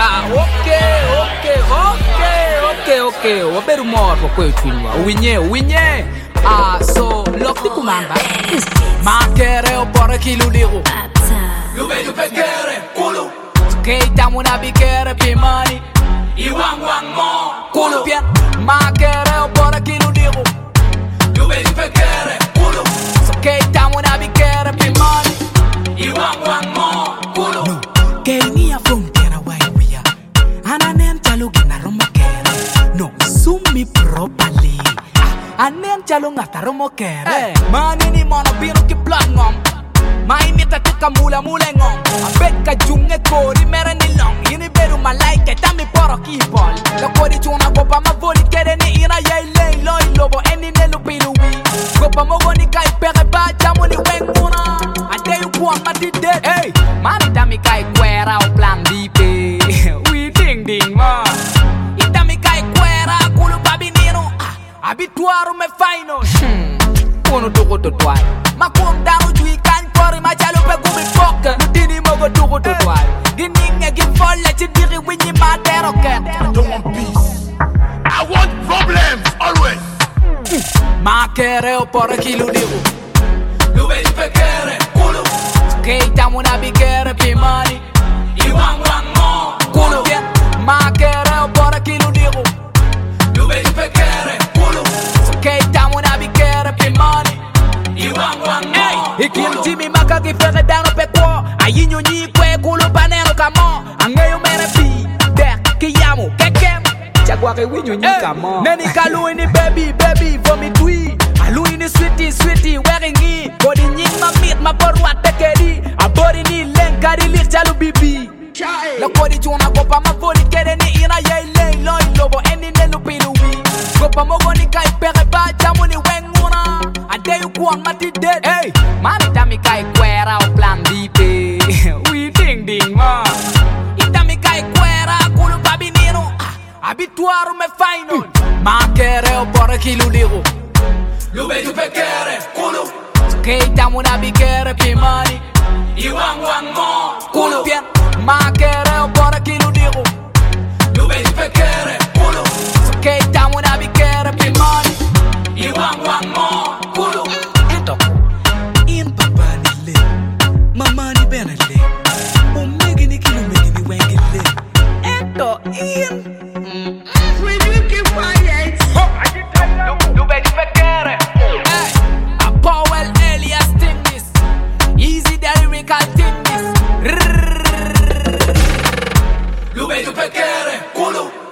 Okay. Waberu more for kwetwinwa. Winye. So love the kumamba. Makere opora kiluliro. Lube pekere kulu. Keita muna bikere pimani. Iwang mo kulu pian. Makere opora kiluliro. Lube pekere kulu. Keita muna bikere pimani. Iwang mo kulu. Keni ya frontera waiwia. Ananen chalo gina roma kere. No, sumi properly. Anen chalo ngata romo kere. Mani ni mono bino ki plug ngom. Mai mita tika mula ngom. Abeka junge kori mere ni long. Ini beru malaike tami poro kipol. La kori chuna gopa ma voli kere ni ina yei lei loi lobo eni nelu piluwi. Gopa mogo ni kai pere ba jamu ni wenguna. Ade yu kuwa mati dead. Hey, mani tami kai kwera o plan dipe. We ding ma. Itami kai kwera kulu babi nino. Abituaru me final. Uno dugo to twai. Makum danu jui kan kori ma chalo pe gumi foka. Mutini mogo dugo to twai. Gininge gifolle chidiri winyi matero ket. I don't want peace. I want problems always. Makere opora kiluliro. Lube pekere kulu. Keita muna bikere pimani. Iwang mo kulu. Makere opora kiluliro. Lube pekere kulu. Keita muna bikere pimani. Iwang mo. Ikim Jimmy maka gifere dano pe kwa. Ayinyo nyi kwe kulu panero kamo. Angeyo mere pi. Dek kiyamu kekem. Chagwa ke winyo nyi kamo. Neni kalu ini baby for me tui. Alu ini sweetie wearing it. Body nying ma meet ma porwat tekedi. A body ni lenkari lir chalu bibi. La kodi chuna gopa ma voli kere ni ina yei lei loi lobo eni nelu piluwi. Gopa mogo ni kai pere ba jamu ni wenguna. Ade yu kuwa mati dead. Hey, mani tami kai kwera o plan dipe. We ding ma. Itami kai kwera kulu babi nino. Abituaru me final. Makere o pora kiluliro. Lube pekere kulu. Keita muna bikere pimani. Iwang mo kulu bien. Makere opora kiluliro. Lube pekere kulu. Keita muna bikere pimani. Iwang mo kulu. Etoko. In papa ni le. Mama ni benele. Omegi ni kilu megi ni wengile. Eto in. Will you keep quiet? Lube pekere. A Powell Elias Timnis. Easy lyrical Timnis. Lube pekere kulu.